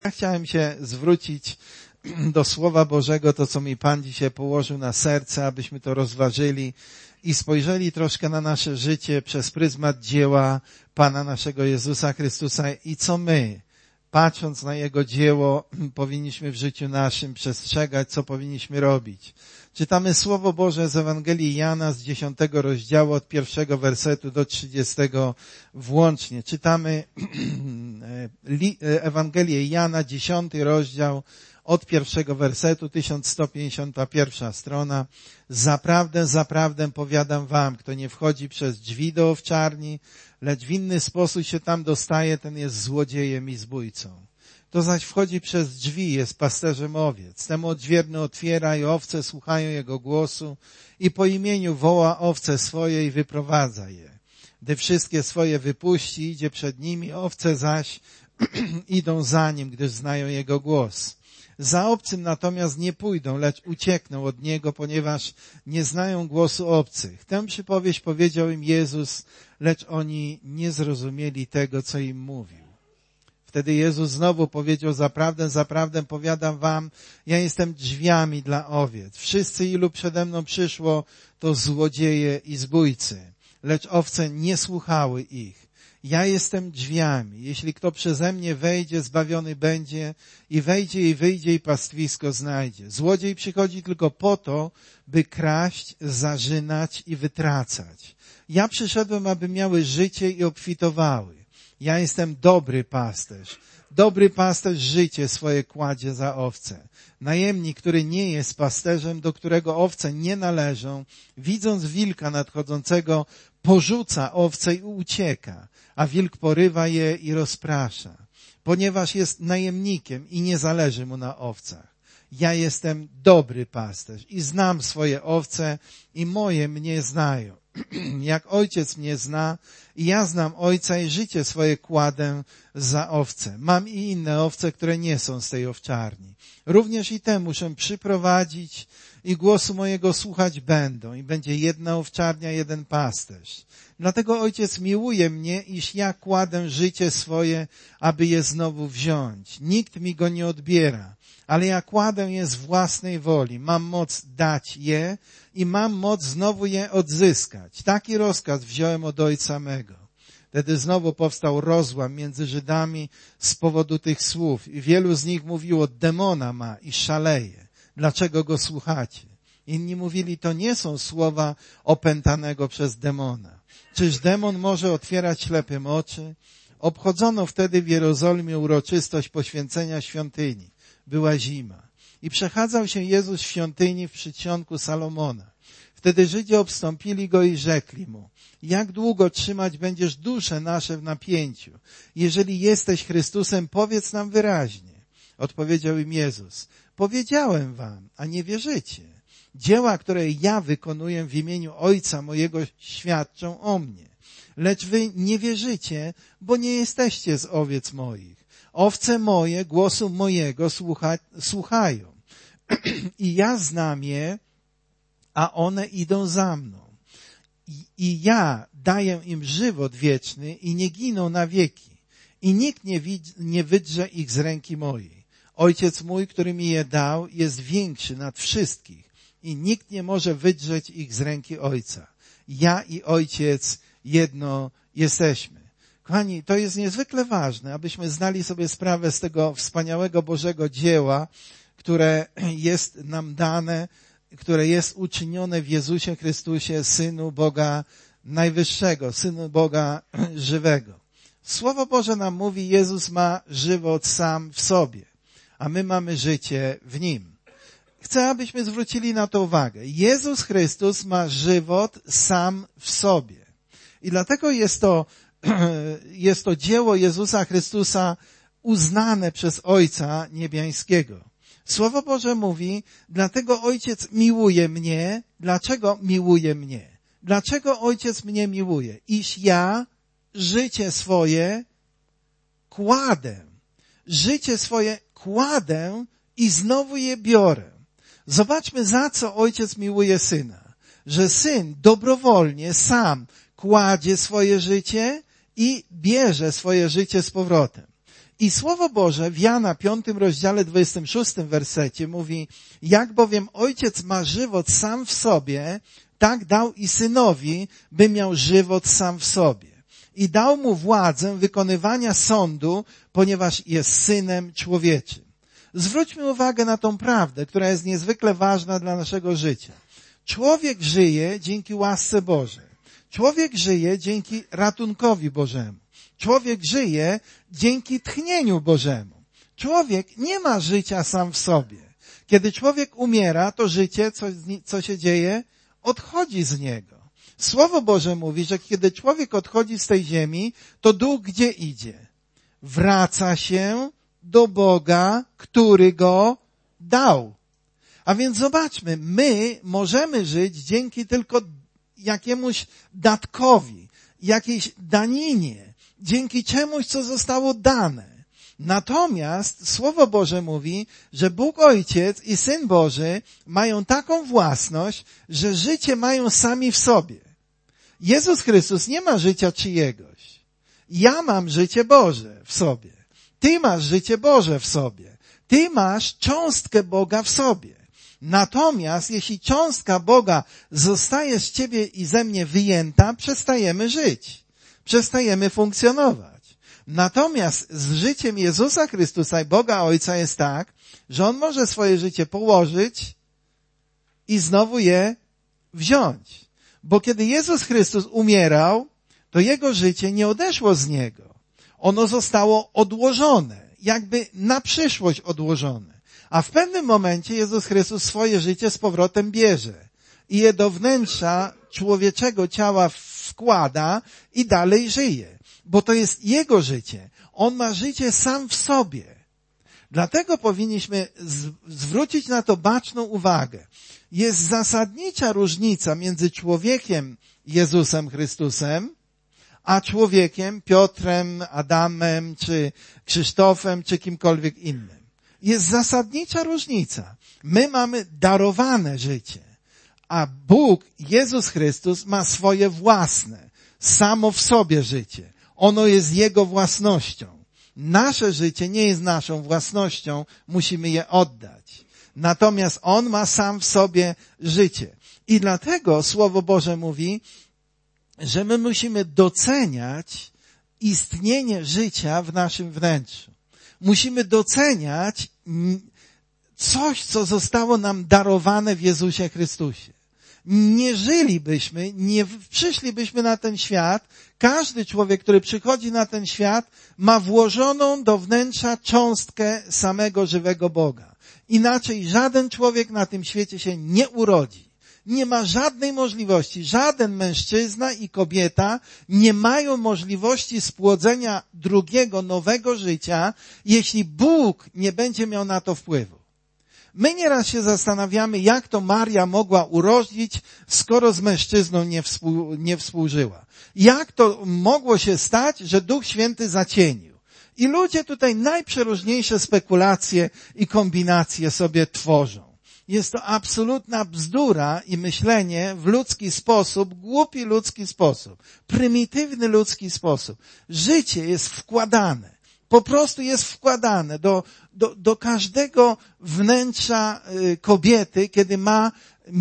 Ja chciałem się zwrócić do Słowa Bożego, to co mi Pan dzisiaj położył na serce, abyśmy to rozważyli i spojrzeli troszkę na nasze życie przez pryzmat dzieła Pana naszego Jezusa Chrystusa i co my, patrząc na Jego dzieło, powinniśmy w życiu naszym przestrzegać, co powinniśmy robić. Czytamy Słowo Boże z Ewangelii Jana z 10 rozdziału od 1 wersetu do 30 włącznie. Czytamy Ewangelię Jana, 10 rozdział od 1 wersetu, 1151 strona. Zaprawdę, zaprawdę powiadam wam, kto nie wchodzi przez drzwi do owczarni, lecz w inny sposób się tam dostaje, ten jest złodziejem i zbójcą. Kto zaś wchodzi przez drzwi, jest pasterzem owiec. Temu odźwierny otwiera i owce słuchają jego głosu i po imieniu woła owce swoje i wyprowadza je. Gdy wszystkie swoje wypuści, idzie przed nimi, owce zaś idą za nim, gdyż znają jego głos. Za obcym natomiast nie pójdą, lecz uciekną od niego, ponieważ nie znają głosu obcych. Tę przypowieść powiedział im Jezus, lecz oni nie zrozumieli tego, co im mówił. Wtedy Jezus znowu powiedział, zaprawdę, zaprawdę powiadam wam, ja jestem drzwiami dla owiec. Wszyscy, ilu przede mną przyszło, to złodzieje i zbójcy, lecz owce nie słuchały ich. Ja jestem drzwiami. Jeśli kto przeze mnie wejdzie, zbawiony będzie i wejdzie i wyjdzie i pastwisko znajdzie. Złodziej przychodzi tylko po to, by kraść, zarzynać i wytracać. Ja przyszedłem, aby miały życie i obfitowały. Ja jestem dobry pasterz. Dobry pasterz życie swoje kładzie za owce. Najemnik, który nie jest pasterzem, do którego owce nie należą, widząc wilka nadchodzącego, porzuca owce i ucieka, a wilk porywa je i rozprasza, ponieważ jest najemnikiem i nie zależy mu na owcach. Ja jestem dobry pasterz i znam swoje owce i moje mnie znają. Jak ojciec mnie zna i ja znam ojca i życie swoje kładę za owce. Mam i inne owce, które nie są z tej owczarni. Również i te muszę przyprowadzić i głosu mojego słuchać będą i będzie jedna owczarnia, jeden pasterz. Dlatego ojciec miłuje mnie, iż ja kładę życie swoje, aby je znowu wziąć. Nikt mi go nie odbiera, ale ja kładę je z własnej woli. Mam moc dać je i mam moc znowu je odzyskać. Taki rozkaz wziąłem od ojca mego. Wtedy znowu powstał rozłam między Żydami z powodu tych słów i wielu z nich mówiło, demona ma i szaleje. Dlaczego go słuchacie? Inni mówili, to nie są słowa opętanego przez demona. Czyż demon może otwierać ślepym oczy? Obchodzono wtedy w Jerozolimie uroczystość poświęcenia świątyni. Była zima. I przechadzał się Jezus w świątyni w przedsionku Salomona. Wtedy Żydzi obstąpili go i rzekli mu, jak długo trzymać będziesz dusze nasze w napięciu? Jeżeli jesteś Chrystusem, powiedz nam wyraźnie. Odpowiedział im Jezus, powiedziałem wam, a nie wierzycie. Dzieła, które ja wykonuję w imieniu Ojca mojego, świadczą o mnie. Lecz wy nie wierzycie, bo nie jesteście z owiec moich. Owce moje głosu mojego słuchają. I ja znam je, a one idą za mną. I ja daję im żywot wieczny i nie giną na wieki. I nikt nie wydrze ich z ręki mojej. Ojciec mój, który mi je dał, jest większy nad wszystkich. I nikt nie może wydrzeć ich z ręki Ojca. Ja i Ojciec jedno jesteśmy. Kochani, to jest niezwykle ważne, abyśmy zdali sobie sprawę z tego wspaniałego Bożego dzieła, które jest nam dane, które jest uczynione w Jezusie Chrystusie, Synu Boga Najwyższego, Synu Boga żywego. Słowo Boże nam mówi, Jezus ma żywot sam w sobie, a my mamy życie w Nim. Chcę, abyśmy zwrócili na to uwagę. Jezus Chrystus ma żywot sam w sobie. I dlatego jest to dzieło Jezusa Chrystusa uznane przez Ojca Niebiańskiego. Słowo Boże mówi, dlatego Ojciec miłuje mnie. Dlaczego miłuje mnie? Dlaczego Ojciec mnie miłuje? Iż ja życie swoje kładę. Życie swoje kładę i znowu je biorę. Zobaczmy, za co Ojciec miłuje Syna. Że Syn dobrowolnie sam kładzie swoje życie i bierze swoje życie z powrotem. I Słowo Boże w Jana 5 rozdziale 26 wersecie mówi: jak bowiem Ojciec ma żywot sam w sobie, tak dał i Synowi, by miał żywot sam w sobie. I dał mu władzę wykonywania sądu, ponieważ jest Synem Człowieczym. Zwróćmy uwagę na tą prawdę, która jest niezwykle ważna dla naszego życia. Człowiek żyje dzięki łasce Bożej. Człowiek żyje dzięki ratunkowi Bożemu. Człowiek żyje dzięki tchnieniu Bożemu. Człowiek nie ma życia sam w sobie. Kiedy człowiek umiera, to życie, co się dzieje, odchodzi z niego. Słowo Boże mówi, że kiedy człowiek odchodzi z tej ziemi, to duch gdzie idzie? Wraca się do Boga, który go dał. A więc zobaczmy, my możemy żyć dzięki tylko jakiemuś datkowi, jakiejś daninie, dzięki czemuś, co zostało dane. Natomiast Słowo Boże mówi, że Bóg Ojciec i Syn Boży mają taką własność, że życie mają sami w sobie. Jezus Chrystus nie ma życia czyjegoś. Ja mam życie Boże w sobie. Ty masz życie Boże w sobie. Ty masz cząstkę Boga w sobie. Natomiast jeśli cząstka Boga zostaje z ciebie i ze mnie wyjęta, przestajemy żyć. Przestajemy funkcjonować. Natomiast z życiem Jezusa Chrystusa i Boga Ojca jest tak, że On może swoje życie położyć i znowu je wziąć. Bo kiedy Jezus Chrystus umierał, to Jego życie nie odeszło z Niego. Ono zostało odłożone, jakby na przyszłość odłożone. A w pewnym momencie Jezus Chrystus swoje życie z powrotem bierze i je do wnętrza człowieczego ciała wkłada i dalej żyje. Bo to jest Jego życie. On ma życie sam w sobie. Dlatego powinniśmy zwrócić na to baczną uwagę. Jest zasadnicza różnica między człowiekiem Jezusem Chrystusem, a człowiekiem Piotrem, Adamem, czy Krzysztofem, czy kimkolwiek innym. Jest zasadnicza różnica. My mamy darowane życie, a Bóg, Jezus Chrystus, ma swoje własne, samo w sobie życie. Ono jest Jego własnością. Nasze życie nie jest naszą własnością, musimy je oddać. Natomiast On ma sam w sobie życie. I dlatego Słowo Boże mówi, że my musimy doceniać istnienie życia w naszym wnętrzu. Musimy doceniać coś, co zostało nam darowane w Jezusie Chrystusie. Nie żylibyśmy, nie przyszlibyśmy na ten świat. Każdy człowiek, który przychodzi na ten świat, ma włożoną do wnętrza cząstkę samego żywego Boga. Inaczej żaden człowiek na tym świecie się nie urodzi. Nie ma żadnej możliwości, żaden mężczyzna i kobieta nie mają możliwości spłodzenia drugiego, nowego życia, jeśli Bóg nie będzie miał na to wpływu. My nieraz się zastanawiamy, jak to Maria mogła urodzić, skoro z mężczyzną nie współżyła. Jak to mogło się stać, że Duch Święty zacienił? I ludzie tutaj najprzeróżniejsze spekulacje i kombinacje sobie tworzą. Jest to absolutna bzdura i myślenie w ludzki sposób, głupi ludzki sposób, prymitywny ludzki sposób. Życie jest wkładane, po prostu jest wkładane do każdego wnętrza kobiety, kiedy ma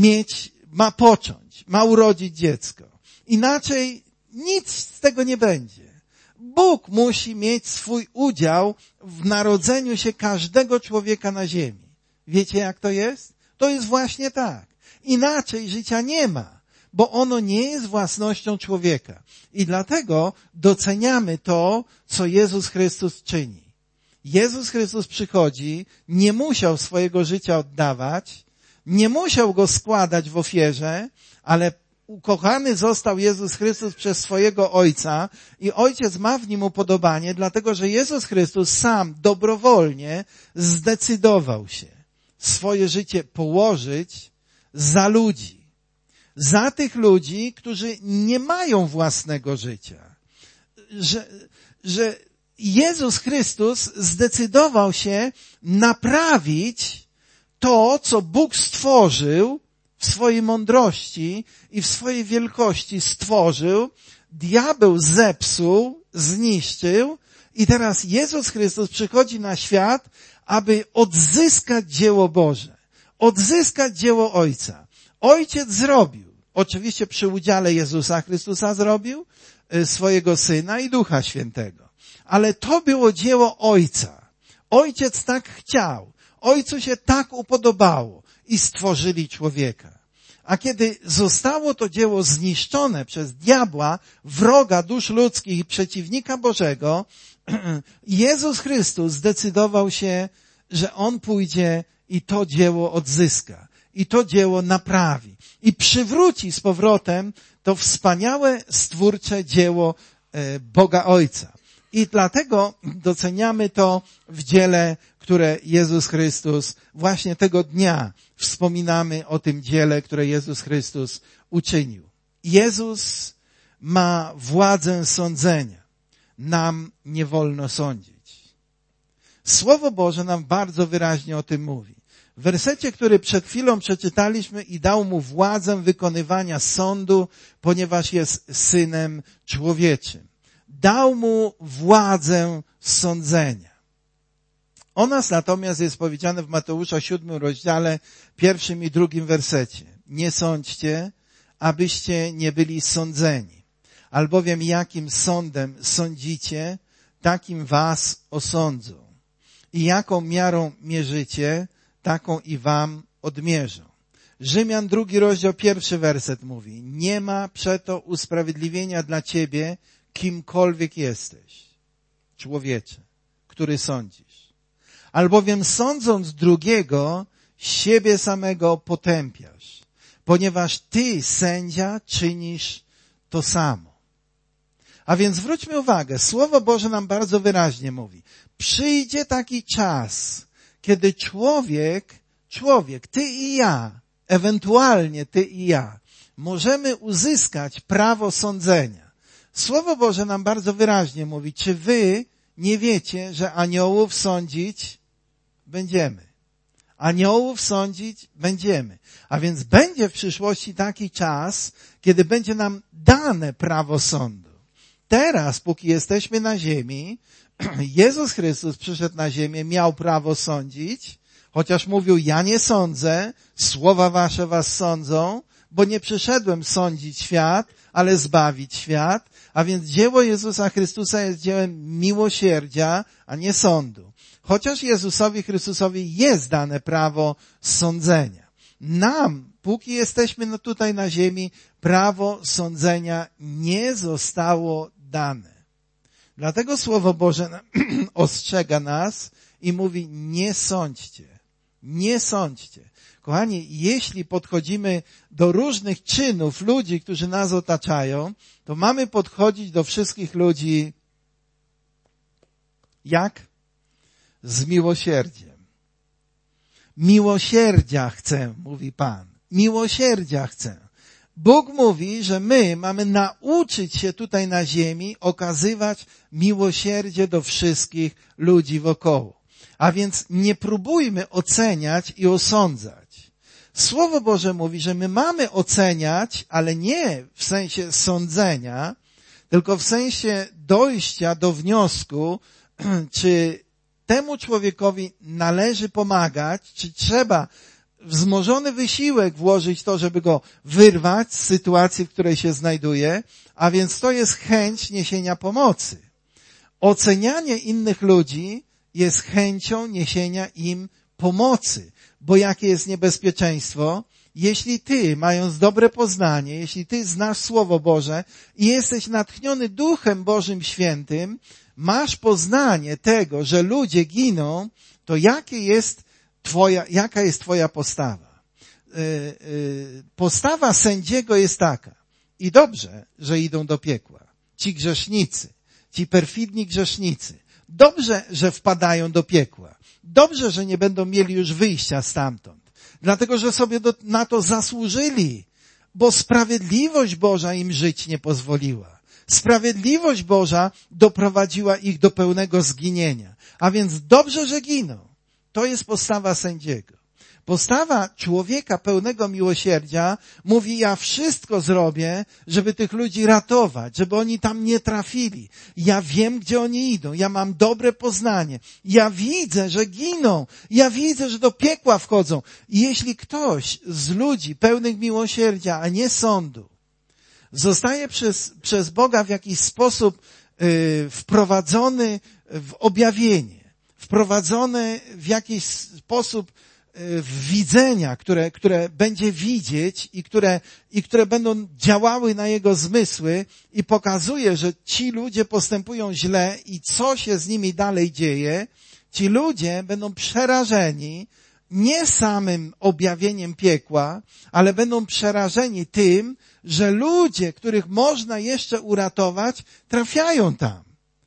począć, ma urodzić dziecko. Inaczej nic z tego nie będzie. Bóg musi mieć swój udział w narodzeniu się każdego człowieka na ziemi. Wiecie, jak to jest? To jest właśnie tak. Inaczej życia nie ma, bo ono nie jest własnością człowieka. I dlatego doceniamy to, co Jezus Chrystus czyni. Jezus Chrystus przychodzi, nie musiał swojego życia oddawać, nie musiał go składać w ofierze, ale ukochany został Jezus Chrystus przez swojego Ojca i Ojciec ma w nim upodobanie, dlatego że Jezus Chrystus sam dobrowolnie zdecydował się swoje życie położyć za ludzi. Za tych ludzi, którzy nie mają własnego życia. Że Jezus Chrystus zdecydował się naprawić to, co Bóg stworzył w swojej mądrości i w swojej wielkości stworzył, diabeł zepsuł, zniszczył I teraz Jezus Chrystus przychodzi na świat, aby odzyskać dzieło Boże, odzyskać dzieło Ojca. Ojciec zrobił, oczywiście przy udziale Jezusa Chrystusa zrobił, swojego Syna i Ducha Świętego. Ale to było dzieło Ojca. Ojciec tak chciał. Ojcu się tak upodobało i stworzyli człowieka. A kiedy zostało to dzieło zniszczone przez diabła, wroga dusz ludzkich i przeciwnika Bożego, Jezus Chrystus zdecydował się, że On pójdzie i to dzieło odzyska. I to dzieło naprawi. I przywróci z powrotem to wspaniałe, stwórcze dzieło Boga Ojca. I dlatego doceniamy to w dziele, które Jezus Chrystus, właśnie tego dnia wspominamy o tym dziele, które Jezus Chrystus uczynił. Jezus ma władzę sądzenia. Nam nie wolno sądzić. Słowo Boże nam bardzo wyraźnie o tym mówi. W wersecie, który przed chwilą przeczytaliśmy, i dał mu władzę wykonywania sądu, ponieważ jest Synem Człowieczym. Dał mu władzę sądzenia. O nas natomiast jest powiedziane w Mateusza 7 rozdziale 1 i 2 wersecie. Nie sądźcie, abyście nie byli sądzeni. Albowiem jakim sądem sądzicie, takim was osądzą. I jaką miarą mierzycie, taką i wam odmierzą. Rzymian 2 rozdział 1 werset mówi. Nie ma przeto usprawiedliwienia dla ciebie, kimkolwiek jesteś, człowiecze, który sądzisz. Albowiem sądząc drugiego, siebie samego potępiasz, ponieważ ty, sędzia, czynisz to samo. A więc zwróćmy uwagę, Słowo Boże nam bardzo wyraźnie mówi. Przyjdzie taki czas, kiedy człowiek, ty i ja, ewentualnie ty i ja, możemy uzyskać prawo sądzenia. Słowo Boże nam bardzo wyraźnie mówi, czy wy nie wiecie, że aniołów sądzić będziemy? Aniołów sądzić będziemy. A więc będzie w przyszłości taki czas, kiedy będzie nam dane prawo sądu. Teraz, póki jesteśmy na ziemi, Jezus Chrystus przyszedł na ziemię, miał prawo sądzić, chociaż mówił, ja nie sądzę, słowa wasze was sądzą, bo nie przyszedłem sądzić świat, ale zbawić świat. A więc dzieło Jezusa Chrystusa jest dziełem miłosierdzia, a nie sądu. Chociaż Jezusowi Chrystusowi jest dane prawo sądzenia. Nam, póki jesteśmy tutaj na ziemi, prawo sądzenia nie zostało dane. Dlatego Słowo Boże ostrzega nas i mówi, nie sądźcie, nie sądźcie. Kochani, jeśli podchodzimy do różnych czynów ludzi, którzy nas otaczają, to mamy podchodzić do wszystkich ludzi jak? Z miłosierdziem. Miłosierdzia chcę, mówi Pan. Miłosierdzia chcę. Bóg mówi, że my mamy nauczyć się tutaj na ziemi okazywać miłosierdzie do wszystkich ludzi wokoło. A więc nie próbujmy oceniać i osądzać. Słowo Boże mówi, że my mamy oceniać, ale nie w sensie sądzenia, tylko w sensie dojścia do wniosku, czy temu człowiekowi należy pomagać, czy trzeba wzmożony wysiłek włożyć to, żeby go wyrwać z sytuacji, w której się znajduje, a więc to jest chęć niesienia pomocy. Ocenianie innych ludzi jest chęcią niesienia im pomocy, bo jakie jest niebezpieczeństwo, jeśli ty, mając dobre poznanie, jeśli ty znasz Słowo Boże i jesteś natchniony Duchem Bożym Świętym, masz poznanie tego, że ludzie giną, to jaka jest twoja postawa? Postawa sędziego jest taka. I dobrze, że idą do piekła. Ci grzesznicy, ci perfidni grzesznicy. Dobrze, że wpadają do piekła. Dobrze, że nie będą mieli już wyjścia stamtąd. Dlatego, że sobie na to zasłużyli, bo sprawiedliwość Boża im żyć nie pozwoliła. Sprawiedliwość Boża doprowadziła ich do pełnego zginienia. A więc dobrze, że giną. To jest postawa sędziego. Postawa człowieka pełnego miłosierdzia mówi, ja wszystko zrobię, żeby tych ludzi ratować, żeby oni tam nie trafili. Ja wiem, gdzie oni idą. Ja mam dobre poznanie. Ja widzę, że giną. Ja widzę, że do piekła wchodzą. I jeśli ktoś z ludzi pełnych miłosierdzia, a nie sądu, zostaje przez Boga w jakiś sposób wprowadzony w objawienie, wprowadzony w jakiś sposób w widzenia, które będzie widzieć i które będą działały na jego zmysły i pokazuje, że ci ludzie postępują źle i co się z nimi dalej dzieje, ci ludzie będą przerażeni nie samym objawieniem piekła, ale będą przerażeni tym, że ludzie, których można jeszcze uratować, trafiają tam.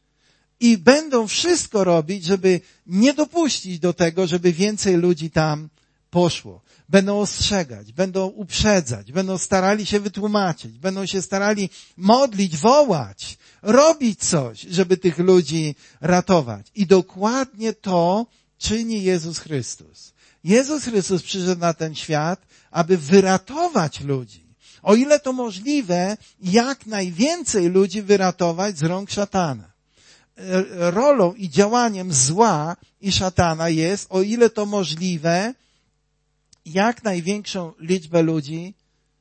I będą wszystko robić, żeby nie dopuścić do tego, żeby więcej ludzi tam poszło. Będą ostrzegać, będą uprzedzać, będą starali się wytłumaczyć, będą się starali modlić, wołać, robić coś, żeby tych ludzi ratować. I dokładnie to czyni Jezus Chrystus. Jezus Chrystus przyszedł na ten świat, aby wyratować ludzi. O ile to możliwe, jak najwięcej ludzi wyratować z rąk szatana. Rolą i działaniem zła i szatana jest, o ile to możliwe, jak największą liczbę ludzi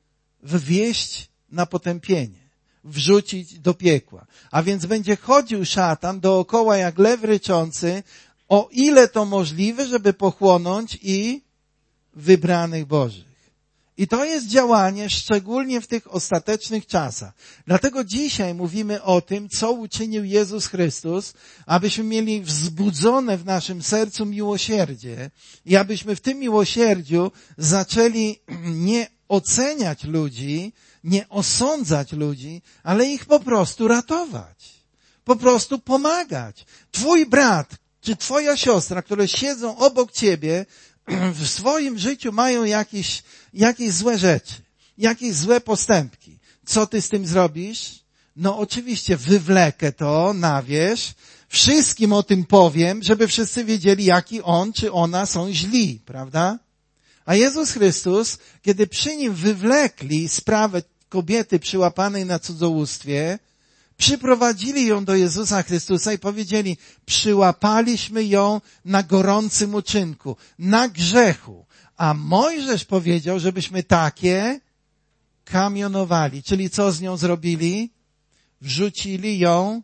wwieźć na potępienie, wrzucić do piekła. A więc będzie chodził szatan dookoła jak lew ryczący, o ile to możliwe, żeby pochłonąć i wybranych Bożych. I to jest działanie szczególnie w tych ostatecznych czasach. Dlatego dzisiaj mówimy o tym, co uczynił Jezus Chrystus, abyśmy mieli wzbudzone w naszym sercu miłosierdzie i abyśmy w tym miłosierdziu zaczęli nie oceniać ludzi, nie osądzać ludzi, ale ich po prostu ratować. Po prostu pomagać. Twój brat czy twoja siostra, które siedzą obok ciebie, w swoim życiu mają jakieś złe rzeczy, jakieś złe postępki. Co ty z tym zrobisz? No oczywiście wywlekę to na wierzch, wszystkim o tym powiem, żeby wszyscy wiedzieli, jaki on czy ona są źli, prawda? A Jezus Chrystus, kiedy przy nim wywlekli sprawę kobiety przyłapanej na cudzołóstwie, przyprowadzili ją do Jezusa Chrystusa i powiedzieli, przyłapaliśmy ją na gorącym uczynku, na grzechu. A Mojżesz powiedział, żebyśmy takie kamionowali. Czyli co z nią zrobili? Wrzucili ją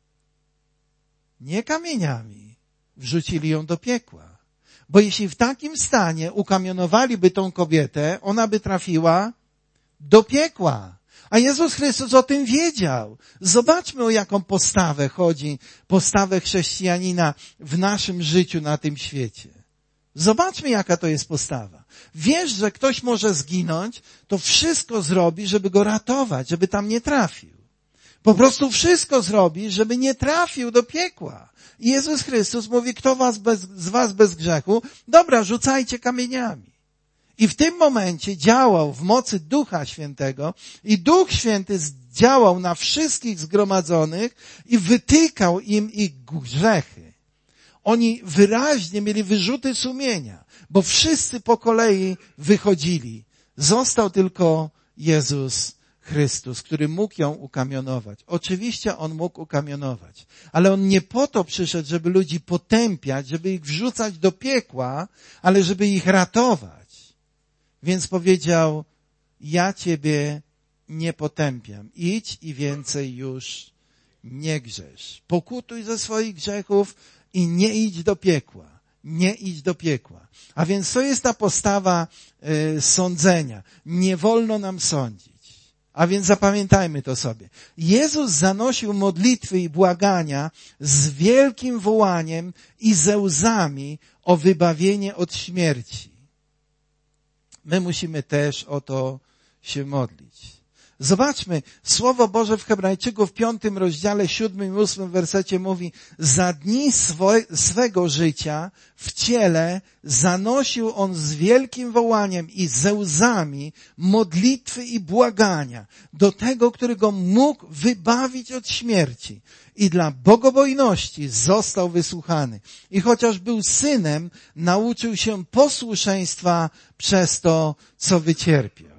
nie kamieniami, wrzucili ją do piekła. Bo jeśli w takim stanie ukamionowaliby tą kobietę, ona by trafiła do piekła. A Jezus Chrystus o tym wiedział. Zobaczmy, o jaką postawę chodzi, postawę chrześcijanina w naszym życiu na tym świecie. Zobaczmy, jaka to jest postawa. Wiesz, że ktoś może zginąć, to wszystko zrobi, żeby go ratować, żeby tam nie trafił. Po prostu wszystko zrobi, żeby nie trafił do piekła. I Jezus Chrystus mówi, kto z was bez grzechu? Dobra, rzucajcie kamieniami. I w tym momencie działał w mocy Ducha Świętego i Duch Święty działał na wszystkich zgromadzonych i wytykał im ich grzechy. Oni wyraźnie mieli wyrzuty sumienia, bo wszyscy po kolei wychodzili. Został tylko Jezus Chrystus, który mógł ją ukamionować. Oczywiście On mógł ukamionować, ale On nie po to przyszedł, żeby ludzi potępiać, żeby ich wrzucać do piekła, ale żeby ich ratować. Więc powiedział, ja ciebie nie potępiam. Idź i więcej już nie grzesz. Pokutuj ze swoich grzechów i nie idź do piekła. Nie idź do piekła. A więc to jest ta postawa sądzenia. Nie wolno nam sądzić. A więc zapamiętajmy to sobie. Jezus zanosił modlitwy i błagania z wielkim wołaniem i ze łzami o wybawienie od śmierci. My musimy też o to się modlić. Zobaczmy, Słowo Boże w Hebrajczyków w 5 rozdziale, 7 i 8 wersecie mówi: za dni swego życia w ciele zanosił on z wielkim wołaniem i ze łzami modlitwy i błagania do tego, który go mógł wybawić od śmierci. I dla bogobojności został wysłuchany. I chociaż był synem, nauczył się posłuszeństwa przez to, co wycierpiał.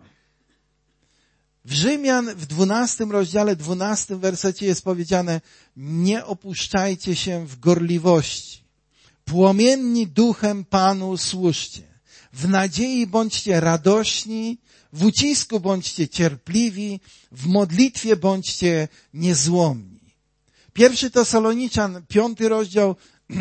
W Rzymian w 12 rozdziale, 12 wersecie jest powiedziane: nie opuszczajcie się w gorliwości. Płomienni duchem Panu służcie. W nadziei bądźcie radośni, w ucisku bądźcie cierpliwi, w modlitwie bądźcie niezłomni. 1 Tesaloniczan, 5 rozdział,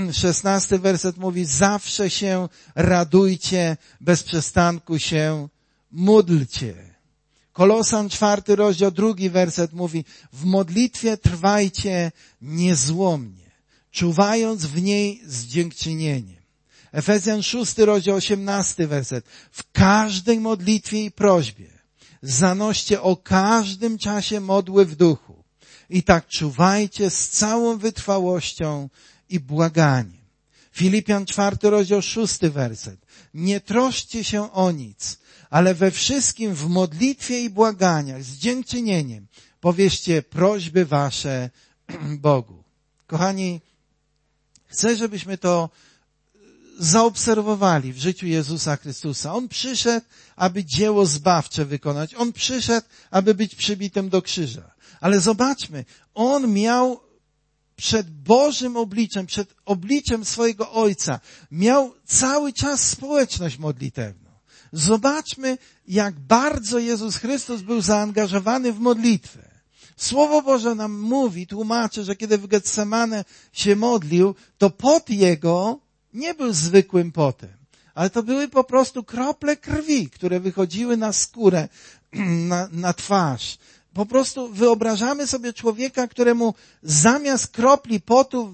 16 werset mówi: zawsze się radujcie, bez przestanku się módlcie. Kolosan 4 rozdział, 2 werset mówi: w modlitwie trwajcie niezłomnie, czuwając w niej z dziękczynieniem. Efezjan 6 rozdział, 18 werset: w każdej modlitwie i prośbie zanoście o każdym czasie modły w duchu. I tak czuwajcie z całą wytrwałością i błaganiem. Filipian 4 rozdział, 6 werset: nie troszcie się o nic, ale we wszystkim w modlitwie i błaganiach z dziękczynieniem powierzcie prośby wasze Bogu. Kochani, chcę, żebyśmy to zaobserwowali w życiu Jezusa Chrystusa. On przyszedł, aby dzieło zbawcze wykonać. On przyszedł, aby być przybitym do krzyża. Ale zobaczmy, On miał przed Bożym obliczem, przed obliczem swojego Ojca, miał cały czas społeczność modlitewną. Zobaczmy, jak bardzo Jezus Chrystus był zaangażowany w modlitwę. Słowo Boże nam mówi, tłumaczy, że kiedy w Getsemane się modlił, to pot jego nie był zwykłym potem, ale to były po prostu krople krwi, które wychodziły na skórę, na twarz. Po prostu wyobrażamy sobie człowieka, któremu zamiast kropli potu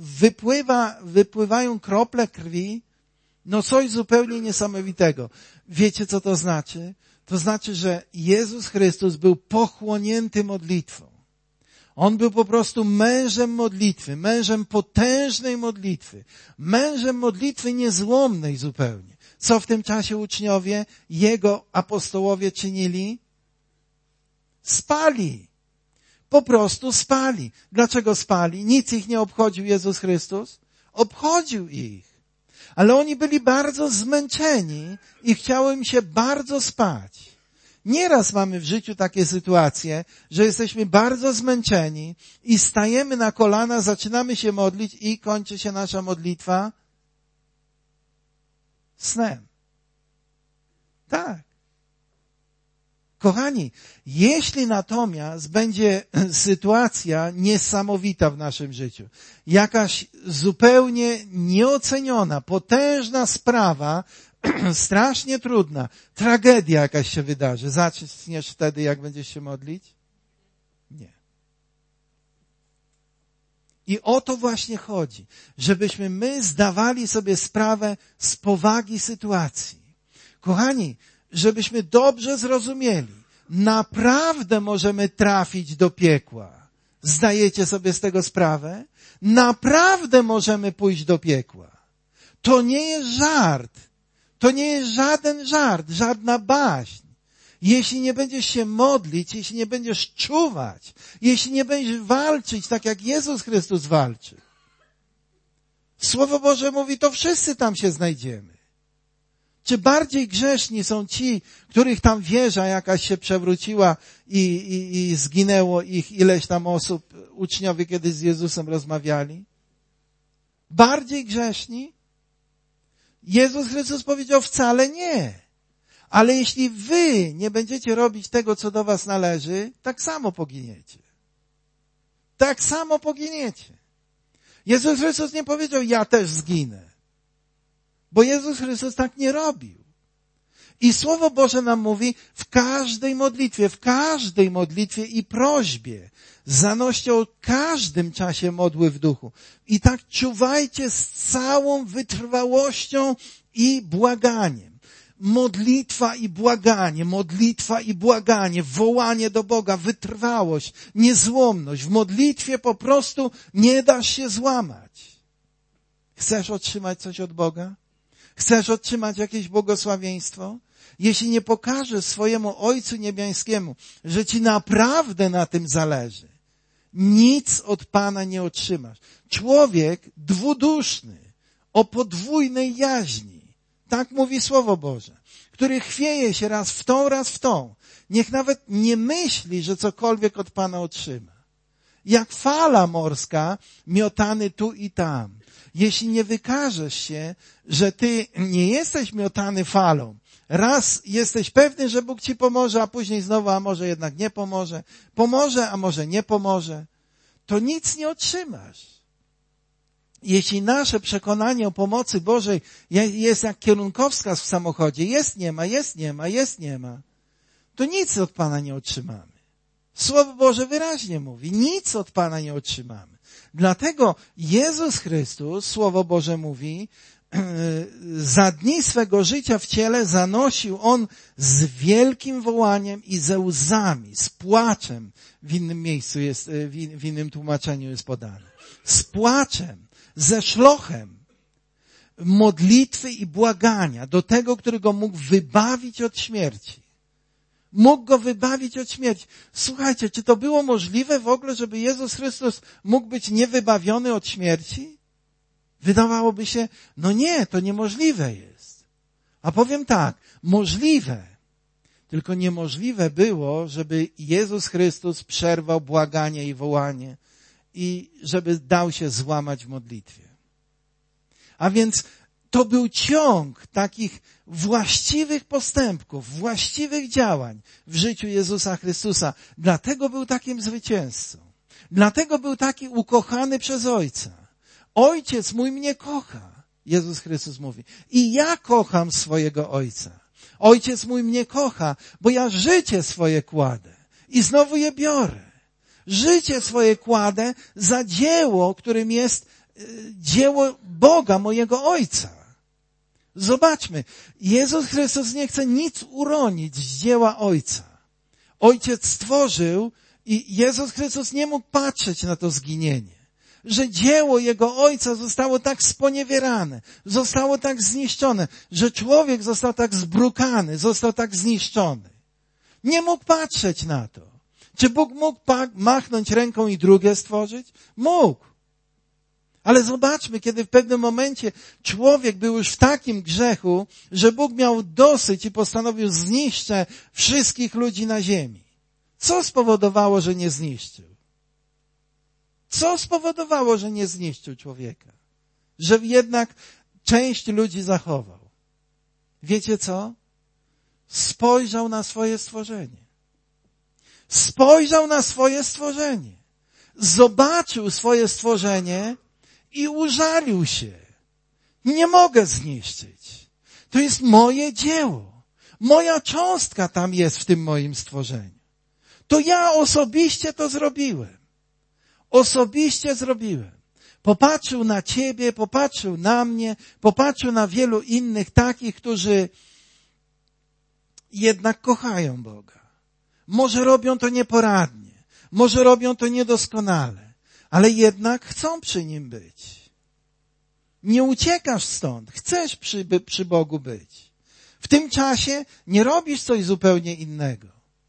wypływają krople krwi. No coś zupełnie niesamowitego. Wiecie, co to znaczy? To znaczy, że Jezus Chrystus był pochłonięty modlitwą. On był po prostu mężem modlitwy, mężem potężnej modlitwy, mężem modlitwy niezłomnej zupełnie. Co w tym czasie uczniowie, Jego apostołowie czynili? Spali. Po prostu spali. Dlaczego spali? Nic ich nie obchodził Jezus Chrystus? Obchodził ich. Ale oni byli bardzo zmęczeni i chciało im się bardzo spać. Nieraz mamy w życiu takie sytuacje, że jesteśmy bardzo zmęczeni i stajemy na kolana, zaczynamy się modlić i kończy się nasza modlitwa snem. Tak. Kochani, jeśli natomiast będzie sytuacja niesamowita w naszym życiu, jakaś zupełnie nieoceniona, potężna sprawa, strasznie trudna, tragedia jakaś się wydarzy, zaczniesz wtedy, jak będziesz się modlić? Nie. I o to właśnie chodzi, żebyśmy my zdawali sobie sprawę z powagi sytuacji. Kochani, żebyśmy dobrze zrozumieli, naprawdę możemy trafić do piekła. Zdajecie sobie z tego sprawę? Naprawdę możemy pójść do piekła. To nie jest żart. To nie jest żaden żart, żadna baśń. Jeśli nie będziesz się modlić, jeśli nie będziesz czuwać, jeśli nie będziesz walczyć tak jak Jezus Chrystus walczy. Słowo Boże mówi, to wszyscy tam się znajdziemy. Czy bardziej grzeszni są ci, których tam wieża jakaś się przewróciła i zginęło ich ileś tam osób, uczniowie kiedyś z Jezusem rozmawiali? Bardziej grzeszni? Jezus Chrystus powiedział, wcale nie. Ale jeśli wy nie będziecie robić tego, co do was należy, tak samo poginiecie. Tak samo poginiecie. Jezus Chrystus nie powiedział, ja też zginę. Bo Jezus Chrystus tak nie robił. I Słowo Boże nam mówi, w każdej modlitwie i prośbie zanoście o każdym czasie modły w duchu. I tak czuwajcie z całą wytrwałością i błaganiem. modlitwa i błaganie, wołanie do Boga, wytrwałość, niezłomność. W modlitwie po prostu nie dasz się złamać. Chcesz otrzymać coś od Boga? Chcesz otrzymać jakieś błogosławieństwo? Jeśli nie pokażesz swojemu Ojcu Niebiańskiemu, że ci naprawdę na tym zależy, nic od Pana nie otrzymasz. Człowiek dwuduszny, o podwójnej jaźni, tak mówi Słowo Boże, który chwieje się raz w tą, niech nawet nie myśli, że cokolwiek od Pana otrzyma. Jak fala morska, miotany tu i tam. Jeśli nie wykażesz się, że ty nie jesteś miotany falą, raz jesteś pewny, że Bóg ci pomoże, a później znowu, a może jednak nie pomoże. Pomoże, a może nie pomoże. To nic nie otrzymasz. Jeśli nasze przekonanie o pomocy Bożej jest jak kierunkowskaz w samochodzie, jest, nie ma, to nic od Pana nie otrzymamy. Słowo Boże wyraźnie mówi, nic od Pana nie otrzymamy. Dlatego Jezus Chrystus, Słowo Boże mówi, za dni swego życia w ciele zanosił On z wielkim wołaniem i ze łzami, z płaczem, w innym miejscu jest, w innym tłumaczeniu jest podane, z płaczem, ze szlochem, modlitwy i błagania do tego, który go mógł wybawić od śmierci. Mógł go wybawić od śmierci. Słuchajcie, czy to było możliwe w ogóle, żeby Jezus Chrystus mógł być niewybawiony od śmierci? Wydawałoby się, no nie, to niemożliwe jest. A powiem tak, możliwe. Tylko niemożliwe było, żeby Jezus Chrystus przerwał błaganie i wołanie i żeby dał się złamać w modlitwie. A więc to był ciąg takich właściwych postępków, właściwych działań w życiu Jezusa Chrystusa. Dlatego był takim zwycięzcą. Dlatego był taki ukochany przez Ojca. Ojciec mój mnie kocha, Jezus Chrystus mówi. I ja kocham swojego Ojca. Ojciec mój mnie kocha, bo ja życie swoje kładę i znowu je biorę. Życie swoje kładę za dzieło, którym jest dzieło Boga, mojego Ojca. Zobaczmy, Jezus Chrystus nie chce nic uronić z dzieła Ojca. Ojciec stworzył i Jezus Chrystus nie mógł patrzeć na to zginienie. Że dzieło Jego Ojca zostało tak sponiewierane, zostało tak zniszczone, że człowiek został tak zbrukany, został tak zniszczony. Nie mógł patrzeć na to. Czy Bóg mógł machnąć ręką i drugie stworzyć? Mógł. Ale zobaczmy, kiedy w pewnym momencie człowiek był już w takim grzechu, że Bóg miał dosyć i postanowił zniszczę wszystkich ludzi na ziemi. Co spowodowało, że nie zniszczył? Co spowodowało, że nie zniszczył człowieka? Że jednak część ludzi zachował. Wiecie co? Spojrzał na swoje stworzenie. Spojrzał na swoje stworzenie. Zobaczył swoje stworzenie i użalił się. Nie mogę zniszczyć. To jest moje dzieło. Moja cząstka tam jest w tym moim stworzeniu. To ja osobiście to zrobiłem. Osobiście zrobiłem. Popatrzył na ciebie, popatrzył na mnie, popatrzył na wielu innych takich, którzy jednak kochają Boga. Może robią to nieporadnie, może robią to niedoskonale, ale jednak chcą przy Nim być. Nie uciekasz stąd, chcesz przy Bogu być. W tym czasie nie robisz coś zupełnie innego.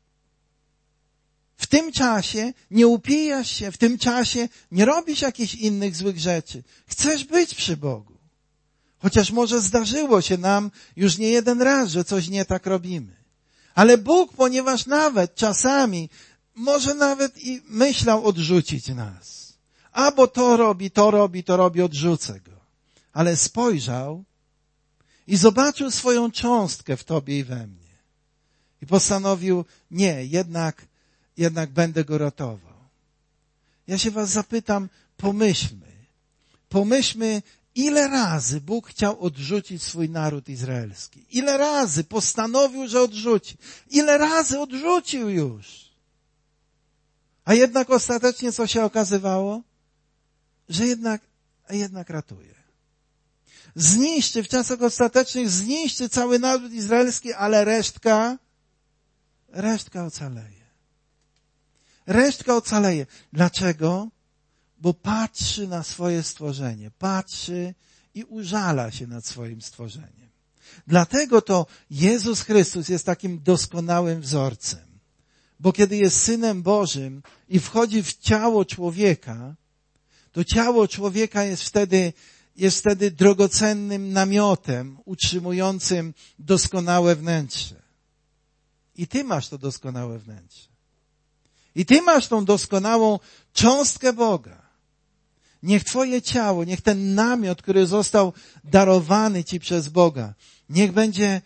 W tym czasie nie upijasz się, w tym czasie nie robisz jakichś innych złych rzeczy. Chcesz być przy Bogu. Chociaż może zdarzyło się nam już nie jeden raz, że coś nie tak robimy. Ale Bóg, ponieważ nawet czasami, może nawet i myślał odrzucić nas. A bo to robi, odrzucę go. Ale spojrzał i zobaczył swoją cząstkę w tobie i we mnie. I postanowił, nie, jednak będę go ratował. Ja się was zapytam, pomyślmy, ile razy Bóg chciał odrzucić swój naród izraelski. Ile razy postanowił, że odrzuci. Ile razy odrzucił już. A jednak ostatecznie co się okazywało? Że jednak ratuje. zniszczy, w czasach ostatecznych zniszczy cały naród izraelski, ale resztka ocaleje. Resztka ocaleje. Dlaczego? Bo patrzy na swoje stworzenie. Patrzy i użala się nad swoim stworzeniem. Dlatego to Jezus Chrystus jest takim doskonałym wzorcem. Bo kiedy jest Synem Bożym i wchodzi w ciało człowieka, to ciało człowieka jest wtedy drogocennym namiotem utrzymującym doskonałe wnętrze. I ty masz to doskonałe wnętrze. I ty masz tą doskonałą cząstkę Boga. Niech twoje ciało, niech ten namiot, który został darowany ci przez Boga, niech będzie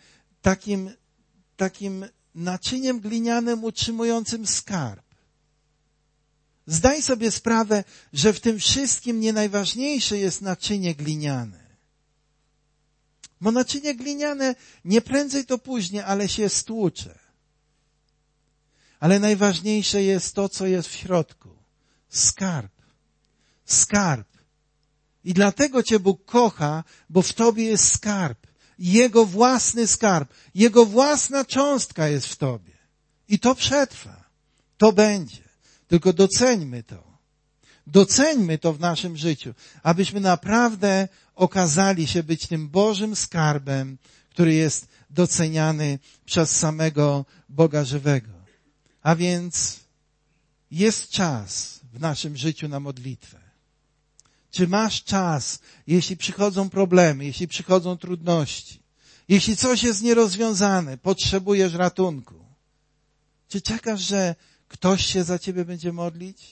takim naczyniem glinianym utrzymującym skarb. Zdaj sobie sprawę, że w tym wszystkim nie najważniejsze jest naczynie gliniane. Bo naczynie gliniane nie prędzej to później, ale się stłucze. Ale najważniejsze jest to, co jest w środku. Skarb. Skarb. I dlatego cię Bóg kocha, bo w tobie jest skarb. Jego własny skarb. Jego własna cząstka jest w tobie. I to przetrwa. To będzie. Tylko doceńmy to. Doceńmy to w naszym życiu, abyśmy naprawdę okazali się być tym Bożym skarbem, który jest doceniany przez samego Boga żywego. A więc jest czas w naszym życiu na modlitwę. Czy masz czas, jeśli przychodzą problemy, jeśli przychodzą trudności, jeśli coś jest nierozwiązane, potrzebujesz ratunku? Czy czekasz, że ktoś się za ciebie będzie modlić?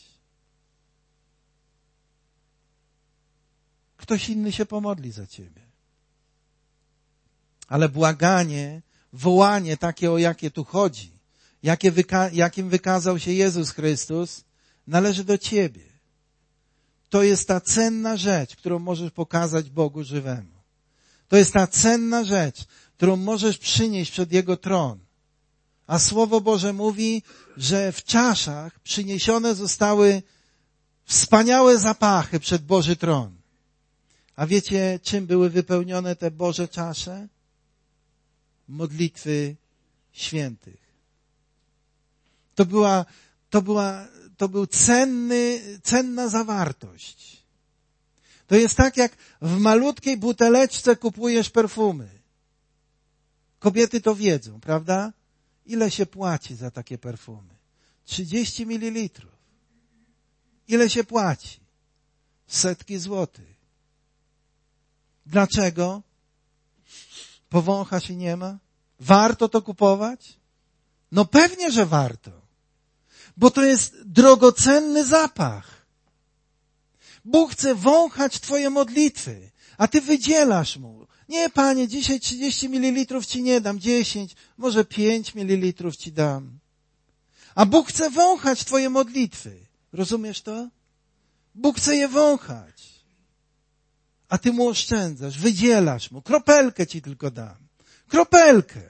Ktoś inny się pomodli za ciebie. Ale błaganie, wołanie takie, o jakie tu chodzi, jakim wykazał się Jezus Chrystus, należy do ciebie. To jest ta cenna rzecz, którą możesz pokazać Bogu żywemu. To jest ta cenna rzecz, którą możesz przynieść przed Jego tron. A Słowo Boże mówi, że w czaszach przyniesione zostały wspaniałe zapachy przed Boży tron. A wiecie, czym były wypełnione te Boże czasze? Modlitwy świętych. To był cenna zawartość. To jest tak, jak w malutkiej buteleczce kupujesz perfumy. Kobiety to wiedzą, prawda? Ile się płaci za takie perfumy? 30 mililitrów. Ile się płaci? Setki złotych. Dlaczego? Powąchasz i nie ma? Warto to kupować? No pewnie, że warto. Bo to jest drogocenny zapach. Bóg chce wąchać twoje modlitwy, a ty wydzielasz Mu. Nie, Panie, dzisiaj 30 mililitrów ci nie dam, 10, może 5 mililitrów ci dam. A Bóg chce wąchać twoje modlitwy. Rozumiesz to? Bóg chce je wąchać. A ty Mu oszczędzasz, wydzielasz Mu. Kropelkę ci tylko dam. Kropelkę.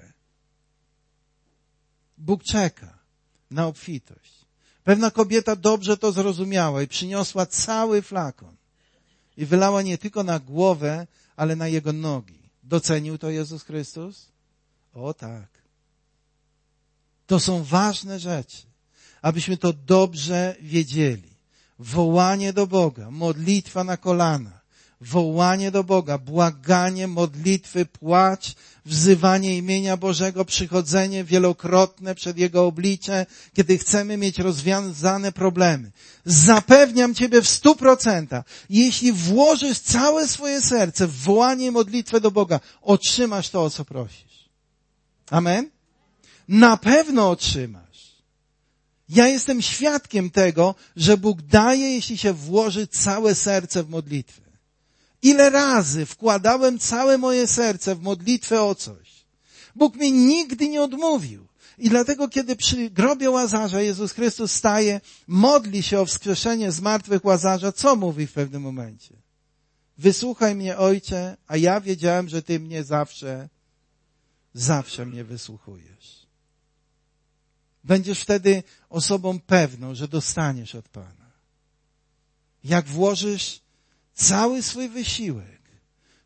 Bóg czeka na obfitość. Pewna kobieta dobrze to zrozumiała i przyniosła cały flakon. I wylała nie tylko na głowę, ale na Jego nogi. Docenił to Jezus Chrystus? O tak. To są ważne rzeczy, abyśmy to dobrze wiedzieli. Wołanie do Boga, modlitwa na kolana, wołanie do Boga, błaganie, modlitwy, płacz, wzywanie imienia Bożego, przychodzenie wielokrotne przed Jego oblicze, kiedy chcemy mieć rozwiązane problemy. Zapewniam Ciebie w 100%, jeśli włożysz całe swoje serce w wołanie i modlitwę do Boga, otrzymasz to, o co prosisz. Amen? Na pewno otrzymasz. Ja jestem świadkiem tego, że Bóg daje, jeśli się włoży całe serce w modlitwę. Ile razy wkładałem całe moje serce w modlitwę o coś. Bóg mi nigdy nie odmówił. I dlatego, kiedy przy grobie Łazarza Jezus Chrystus staje, modli się o wskrzeszenie zmartwych Łazarza, co mówi w pewnym momencie? Wysłuchaj mnie, Ojcze, a ja wiedziałem, że Ty mnie zawsze mnie wysłuchujesz. Będziesz wtedy osobą pewną, że dostaniesz od Pana. Jak włożysz cały swój wysiłek,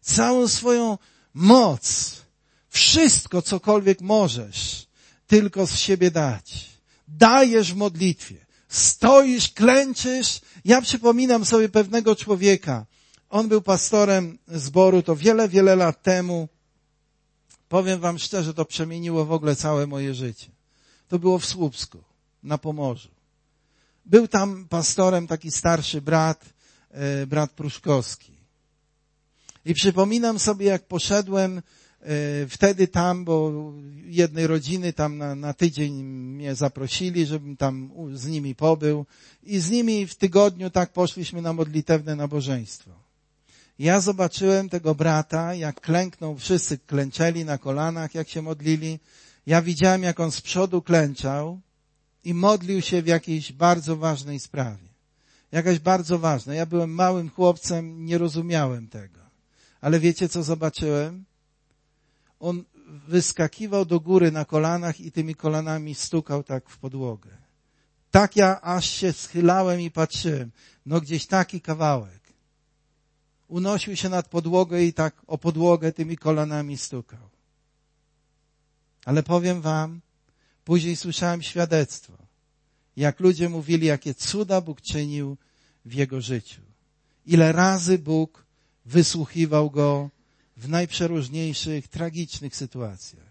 całą swoją moc, wszystko, cokolwiek możesz, tylko z siebie dać. Dajesz w modlitwie. Stoisz, klęczysz. Ja przypominam sobie pewnego człowieka. On był pastorem zboru, to wiele, wiele lat temu. Powiem wam szczerze, to przemieniło w ogóle całe moje życie. To było w Słupsku, na Pomorzu. Był tam pastorem taki starszy brat Pruszkowski. I przypominam sobie, jak poszedłem wtedy tam, bo jednej rodziny tam na tydzień mnie zaprosili, żebym tam z nimi pobył. I z nimi w tygodniu tak poszliśmy na modlitewne nabożeństwo. Ja zobaczyłem tego brata, jak klęknął, wszyscy klęczeli na kolanach, jak się modlili. Ja widziałem, jak on z przodu klęczał i modlił się w jakiejś bardzo ważnej sprawie. Jakaś bardzo ważna. Ja byłem małym chłopcem, nie rozumiałem tego. Ale wiecie, co zobaczyłem? On wyskakiwał do góry na kolanach i tymi kolanami stukał tak w podłogę. Tak ja aż się schylałem i patrzyłem. No gdzieś taki kawałek. Unosił się nad podłogę i tak o podłogę tymi kolanami stukał. Ale powiem wam, później słyszałem świadectwo, jak ludzie mówili, jakie cuda Bóg czynił w jego życiu. Ile razy Bóg wysłuchiwał go w najprzeróżniejszych, tragicznych sytuacjach.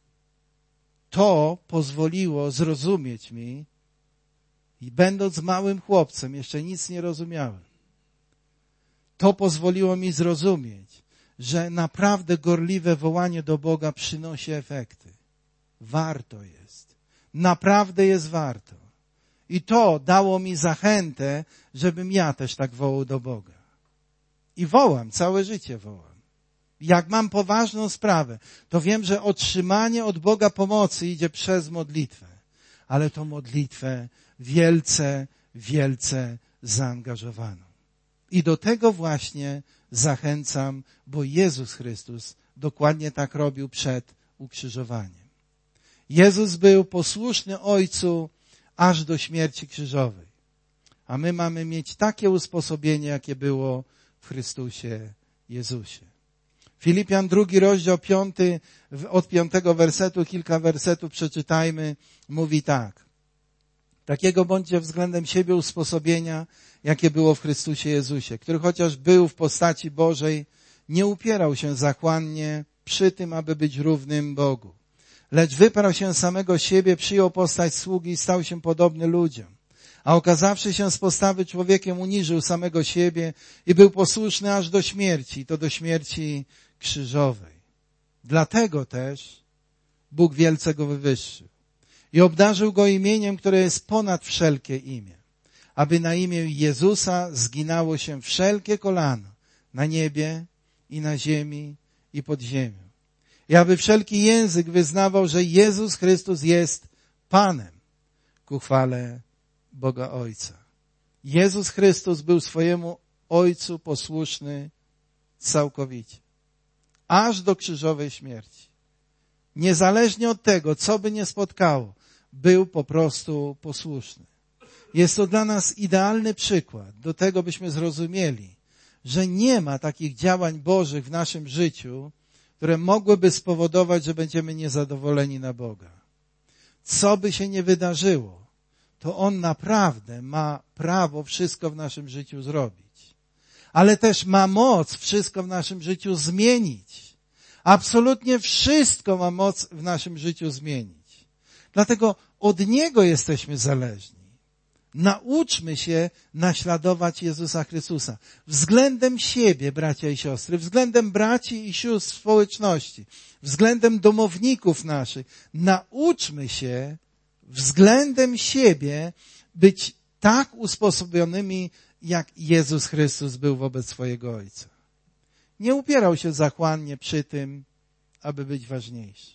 To pozwoliło zrozumieć mi, i będąc małym chłopcem, jeszcze nic nie rozumiałem, to pozwoliło mi zrozumieć, że naprawdę gorliwe wołanie do Boga przynosi efekty. Warto jest. Naprawdę jest warto. I to dało mi zachętę, żebym ja też tak wołał do Boga. I wołam, całe życie wołam. Jak mam poważną sprawę, to wiem, że otrzymanie od Boga pomocy idzie przez modlitwę. Ale to modlitwę wielce, wielce zaangażowaną. I do tego właśnie zachęcam, bo Jezus Chrystus dokładnie tak robił przed ukrzyżowaniem. Jezus był posłuszny Ojcu aż do śmierci krzyżowej. A my mamy mieć takie usposobienie, jakie było w Chrystusie Jezusie. Filipian 2 rozdział 5, od 5 wersetu, kilka wersetów przeczytajmy, mówi tak. Takiego bądźcie względem siebie usposobienia, jakie było w Chrystusie Jezusie, który chociaż był w postaci Bożej, nie upierał się zachłannie przy tym, aby być równym Bogu. Lecz wyparł się samego siebie, przyjął postać sługi i stał się podobny ludziom. A okazawszy się z postawy człowiekiem, uniżył samego siebie i był posłuszny aż do śmierci, to do śmierci krzyżowej. Dlatego też Bóg wielce go wywyższył i obdarzył go imieniem, które jest ponad wszelkie imię, aby na imię Jezusa zginało się wszelkie kolano na niebie i na ziemi i pod ziemią. I aby wszelki język wyznawał, że Jezus Chrystus jest Panem ku chwale Boga Ojca. Jezus Chrystus był swojemu Ojcu posłuszny całkowicie. Aż do krzyżowej śmierci. Niezależnie od tego, co by nie spotkało, był po prostu posłuszny. Jest to dla nas idealny przykład do tego, byśmy zrozumieli, że nie ma takich działań Bożych w naszym życiu, które mogłyby spowodować, że będziemy niezadowoleni na Boga. Co by się nie wydarzyło, to On naprawdę ma prawo wszystko w naszym życiu zrobić. Ale też ma moc wszystko w naszym życiu zmienić. Absolutnie wszystko ma moc w naszym życiu zmienić. Dlatego od Niego jesteśmy zależni. Nauczmy się naśladować Jezusa Chrystusa. Względem siebie, bracia i siostry, względem braci i sióstr w społeczności, względem domowników naszych. Nauczmy się względem siebie być tak usposobionymi, jak Jezus Chrystus był wobec swojego Ojca. Nie upierał się zachłannie przy tym, aby być ważniejszy.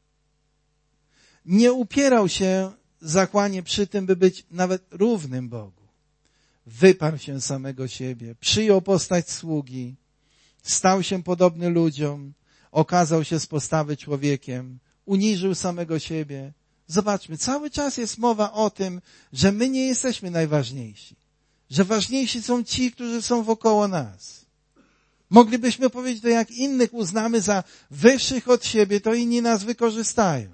Nie upierał się zachłannie przy tym, by być nawet równym Bogu. Wyparł się samego siebie, przyjął postać sługi, stał się podobny ludziom, okazał się z postawy człowiekiem, uniżył samego siebie. Zobaczmy, cały czas jest mowa o tym, że my nie jesteśmy najważniejsi. Że ważniejsi są ci, którzy są wokoło nas. Moglibyśmy powiedzieć, to jak innych uznamy za wyższych od siebie, to inni nas wykorzystają.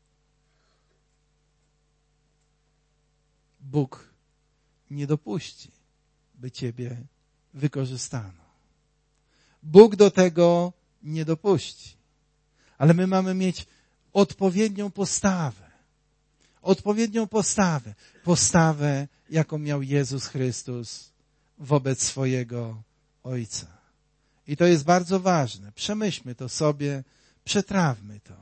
Bóg nie dopuści, by ciebie wykorzystano. Bóg do tego nie dopuści. Ale my mamy mieć odpowiednią postawę. Odpowiednią postawę. Postawę, jaką miał Jezus Chrystus wobec swojego Ojca. I to jest bardzo ważne. Przemyślmy to sobie, przetrawmy to.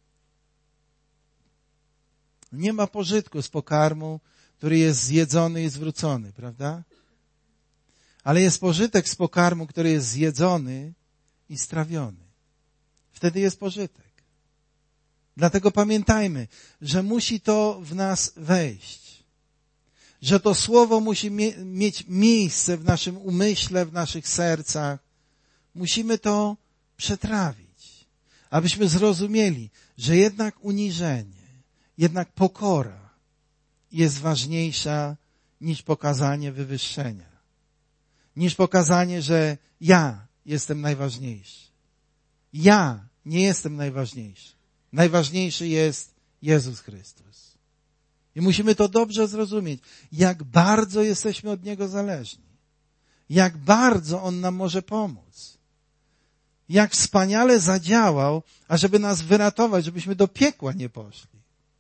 Nie ma pożytku z pokarmu, który jest zjedzony i zwrócony, prawda? Ale jest pożytek z pokarmu, który jest zjedzony i strawiony. Wtedy jest pożytek. Dlatego pamiętajmy, że musi to w nas wejść. Że to słowo musi mieć miejsce w naszym umyśle, w naszych sercach. Musimy to przetrawić, abyśmy zrozumieli, że jednak uniżenie, jednak pokora jest ważniejsza niż pokazanie wywyższenia. Niż pokazanie, że ja jestem najważniejszy. Ja nie jestem najważniejszy. Najważniejszy jest Jezus Chrystus. I musimy to dobrze zrozumieć, jak bardzo jesteśmy od Niego zależni. Jak bardzo On nam może pomóc. Jak wspaniale zadziałał, ażeby nas wyratować, żebyśmy do piekła nie poszli.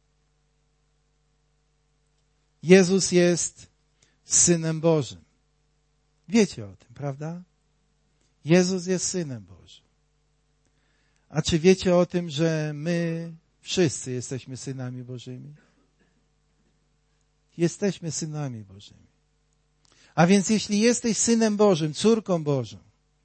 Jezus jest Synem Bożym. Wiecie o tym, prawda? Jezus jest Synem Bożym. A czy wiecie o tym, że my wszyscy jesteśmy synami Bożymi? Jesteśmy synami Bożymi. A więc jeśli jesteś Synem Bożym, córką Bożą,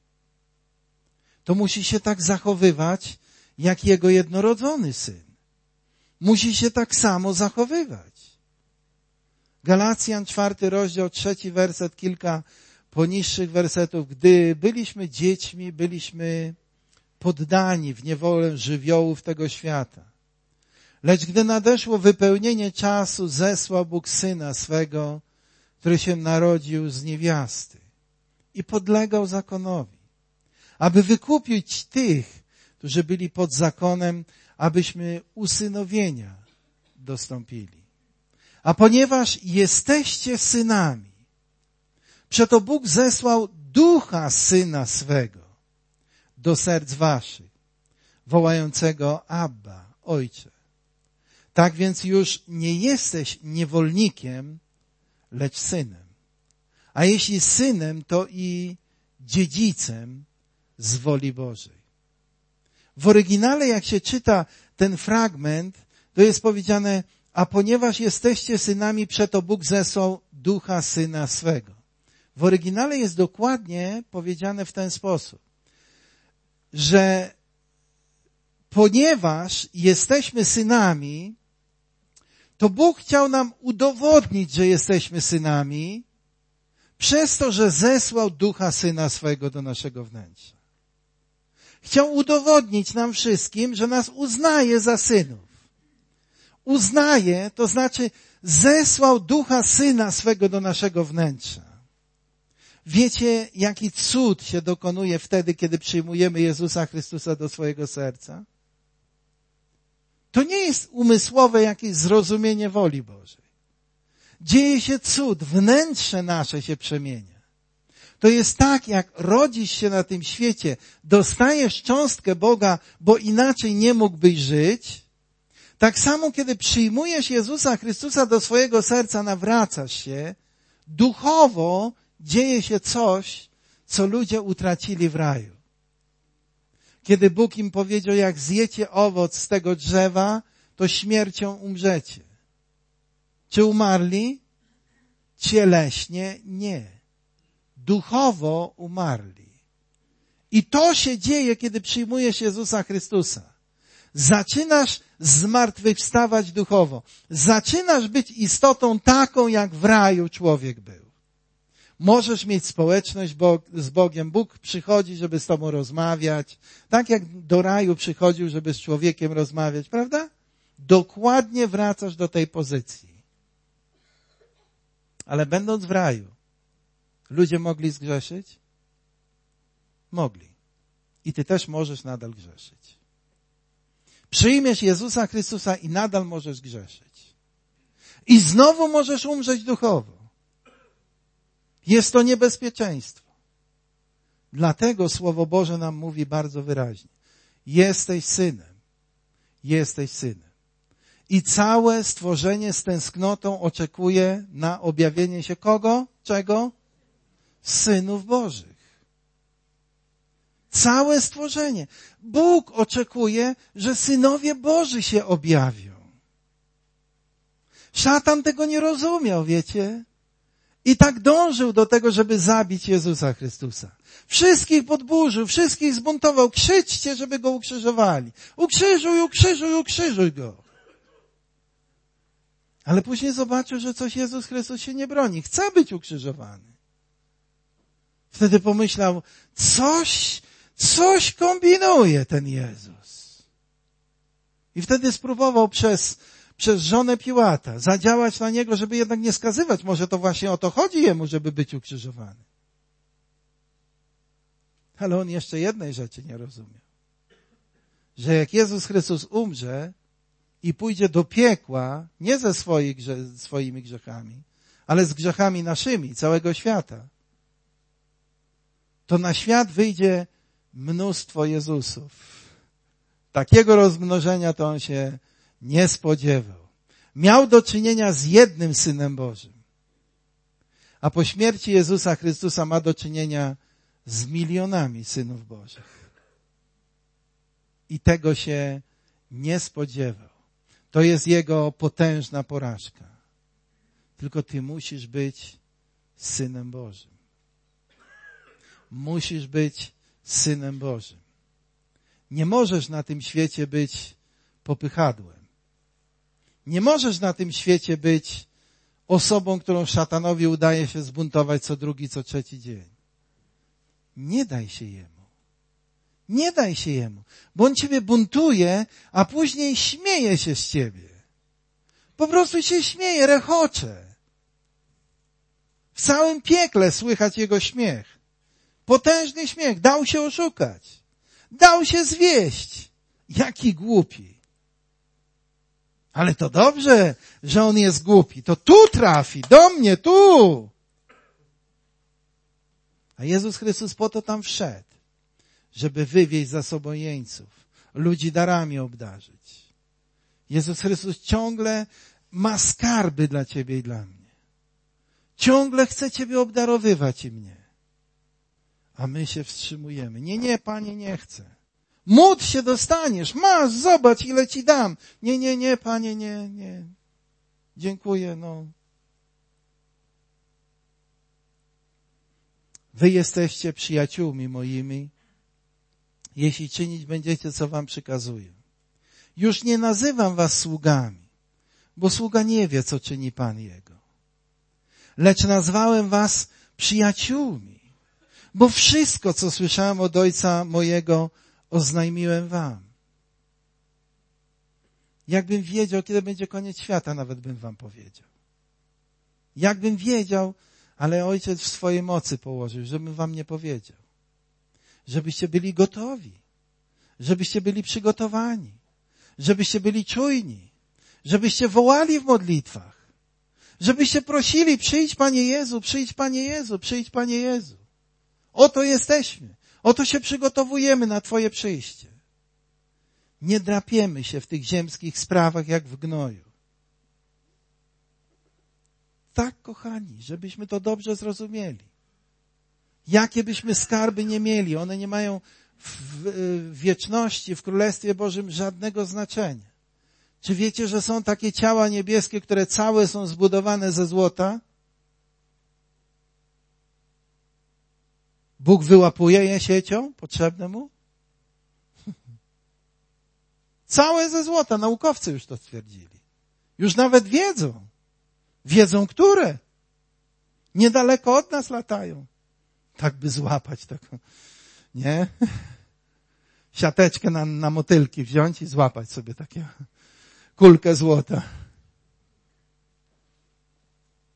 to musisz się tak zachowywać, jak Jego jednorodzony Syn. Musi się tak samo zachowywać. Galacjan, 4 rozdział, 3 werset, kilka poniższych wersetów. Gdy byliśmy dziećmi, byliśmy poddani w niewolę żywiołów tego świata. Lecz gdy nadeszło wypełnienie czasu, zesłał Bóg Syna swego, który się narodził z niewiasty i podlegał zakonowi, aby wykupić tych, którzy byli pod zakonem, abyśmy usynowienia dostąpili. A ponieważ jesteście synami, przeto Bóg zesłał Ducha Syna swego do serc waszych, wołającego Abba, Ojcze. Tak więc już nie jesteś niewolnikiem, lecz synem. A jeśli synem, to i dziedzicem z woli Bożej. W oryginale, jak się czyta ten fragment, to jest powiedziane, a ponieważ jesteście synami, przeto Bóg zesłał Ducha Syna swego. W oryginale jest dokładnie powiedziane w ten sposób, że ponieważ jesteśmy synami, to Bóg chciał nam udowodnić, że jesteśmy synami, przez to, że zesłał Ducha Syna swego do naszego wnętrza. Chciał udowodnić nam wszystkim, że nas uznaje za synów. Uznaje, to znaczy zesłał Ducha Syna swego do naszego wnętrza. Wiecie, jaki cud się dokonuje wtedy, kiedy przyjmujemy Jezusa Chrystusa do swojego serca? To nie jest umysłowe jakieś zrozumienie woli Bożej. Dzieje się cud, wnętrze nasze się przemienia. To jest tak, jak rodzisz się na tym świecie, dostajesz cząstkę Boga, bo inaczej nie mógłbyś żyć. Tak samo, kiedy przyjmujesz Jezusa Chrystusa do swojego serca, nawracasz się, duchowo dzieje się coś, co ludzie utracili w raju. Kiedy Bóg im powiedział, jak zjecie owoc z tego drzewa, to śmiercią umrzecie. Czy umarli? Cieleśnie nie. Duchowo umarli. I to się dzieje, kiedy przyjmujesz Jezusa Chrystusa. Zaczynasz zmartwychwstawać duchowo. Zaczynasz być istotą taką, jak w raju człowiek był. Możesz mieć społeczność z Bogiem. Bóg przychodzi, żeby z tobą rozmawiać. Tak jak do raju przychodził, żeby z człowiekiem rozmawiać, prawda? Dokładnie wracasz do tej pozycji. Ale będąc w raju, ludzie mogli zgrzeszyć? Mogli. I ty też możesz nadal grzeszyć. Przyjmiesz Jezusa Chrystusa i nadal możesz grzeszyć. I znowu możesz umrzeć duchowo. Jest to niebezpieczeństwo. Dlatego Słowo Boże nam mówi bardzo wyraźnie. Jesteś synem. Jesteś synem. I całe stworzenie z tęsknotą oczekuje na objawienie się kogo? Czego? Synów Bożych. Całe stworzenie. Bóg oczekuje, że synowie Boży się objawią. Szatan tego nie rozumiał, wiecie? I tak dążył do tego, żeby zabić Jezusa Chrystusa. Wszystkich podburzył, wszystkich zbuntował. Krzyczcie, żeby Go ukrzyżowali. Ukrzyżuj, ukrzyżuj, ukrzyżuj Go. Ale później zobaczył, że coś Jezus Chrystus się nie broni. Chce być ukrzyżowany. Wtedy pomyślał, coś kombinuje ten Jezus. I wtedy spróbował przez żonę Piłata zadziałać na niego, żeby jednak nie skazywać. Może to właśnie o to chodzi jemu, żeby być ukrzyżowany. Ale on jeszcze jednej rzeczy nie rozumiał. Że jak Jezus Chrystus umrze i pójdzie do piekła, nie ze swoimi grzechami, ale z grzechami naszymi, całego świata, to na świat wyjdzie mnóstwo Jezusów. Takiego rozmnożenia to on się nie spodziewał. Miał do czynienia z jednym Synem Bożym. A po śmierci Jezusa Chrystusa ma do czynienia z milionami synów Bożych. I tego się nie spodziewał. To jest jego potężna porażka. Tylko ty musisz być Synem Bożym. Musisz być Synem Bożym. Nie możesz na tym świecie być popychadłem. Nie możesz na tym świecie być osobą, którą szatanowi udaje się zbuntować co drugi, co trzeci dzień. Nie daj się jemu. Nie daj się jemu. Bo on ciebie buntuje, a później śmieje się z ciebie. Po prostu się śmieje, rechocze. W całym piekle słychać jego śmiech. Potężny śmiech. Dał się oszukać. Dał się zwieść. Jaki głupi. Ale to dobrze, że on jest głupi. To tu trafi, do mnie, tu. A Jezus Chrystus po to tam wszedł, żeby wywieźć za sobą jeńców, ludzi darami obdarzyć. Jezus Chrystus ciągle ma skarby dla ciebie i dla mnie. Ciągle chce ciebie obdarowywać i mnie. A my się wstrzymujemy. Nie, Panie, nie chcę. Módl się, dostaniesz. Masz, zobacz, ile ci dam. Nie, Panie, nie. Dziękuję, no. Wy jesteście przyjaciółmi moimi, jeśli czynić będziecie, co wam przykazuję. Już nie nazywam was sługami, bo sługa nie wie, co czyni Pan jego. Lecz nazwałem was przyjaciółmi, bo wszystko, co słyszałem od Ojca mojego, oznajmiłem wam. Jakbym wiedział, kiedy będzie koniec świata, nawet bym wam powiedział. Jakbym wiedział, ale Ojciec w swojej mocy położył, żebym wam nie powiedział. Żebyście byli gotowi. Żebyście byli przygotowani. Żebyście byli czujni. Żebyście wołali w modlitwach. Żebyście prosili, przyjdź Panie Jezu, przyjdź Panie Jezu, przyjdź Panie Jezu. Oto jesteśmy. Oto się przygotowujemy na Twoje przyjście. Nie drapiemy się w tych ziemskich sprawach jak w gnoju. Tak, kochani, żebyśmy to dobrze zrozumieli. Jakie byśmy skarby nie mieli, one nie mają w wieczności, w Królestwie Bożym żadnego znaczenia. Czy wiecie, że są takie ciała niebieskie, które całe są zbudowane ze złota? Bóg wyłapuje je siecią, potrzebne mu? Całe ze złota, naukowcy już to stwierdzili. Już nawet wiedzą. Wiedzą, które. Niedaleko od nas latają. Tak by złapać taką, nie? Siateczkę na motylki wziąć i złapać sobie takie kulkę złota.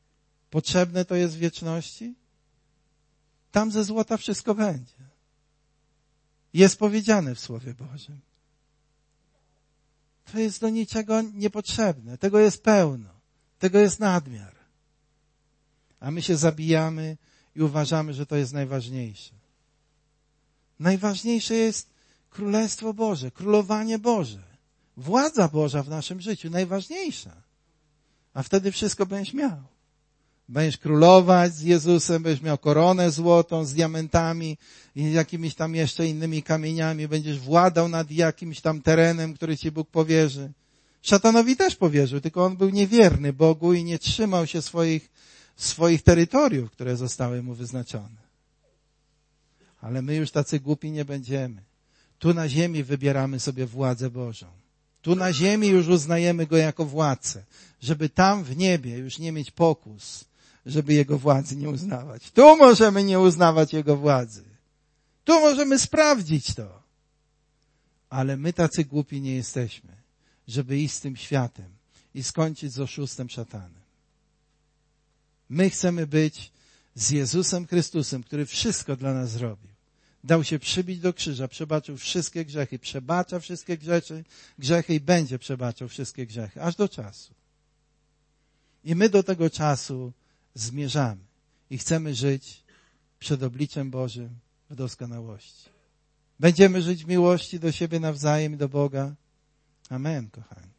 Potrzebne to jest w wieczności? Tam ze złota wszystko będzie. Jest powiedziane w Słowie Bożym. To jest do niczego niepotrzebne. Tego jest pełno. Tego jest nadmiar. A my się zabijamy i uważamy, że to jest najważniejsze. Najważniejsze jest Królestwo Boże, Królowanie Boże. Władza Boża w naszym życiu, najważniejsza. A wtedy wszystko będziesz miał. Będziesz królować z Jezusem, będziesz miał koronę złotą z diamentami i jakimiś tam jeszcze innymi kamieniami. Będziesz władał nad jakimś tam terenem, który ci Bóg powierzy. Szatanowi też powierzył, tylko on był niewierny Bogu i nie trzymał się swoich terytoriów, które zostały mu wyznaczone. Ale my już tacy głupi nie będziemy. Tu na ziemi wybieramy sobie władzę Bożą. Tu na ziemi już uznajemy Go jako władcę, żeby tam w niebie już nie mieć pokus, żeby Jego władzy nie uznawać. Tu możemy nie uznawać Jego władzy. Tu możemy sprawdzić to. Ale my tacy głupi nie jesteśmy, żeby iść z tym światem i skończyć z oszustem szatanem. My chcemy być z Jezusem Chrystusem, który wszystko dla nas zrobił. Dał się przybić do krzyża, przebaczył wszystkie grzechy, przebacza wszystkie grzechy i będzie przebaczał wszystkie grzechy, aż do czasu. I my do tego czasu zmierzamy i chcemy żyć przed obliczem Bożym w doskonałości. Będziemy żyć w miłości do siebie nawzajem i do Boga. Amen, kochani.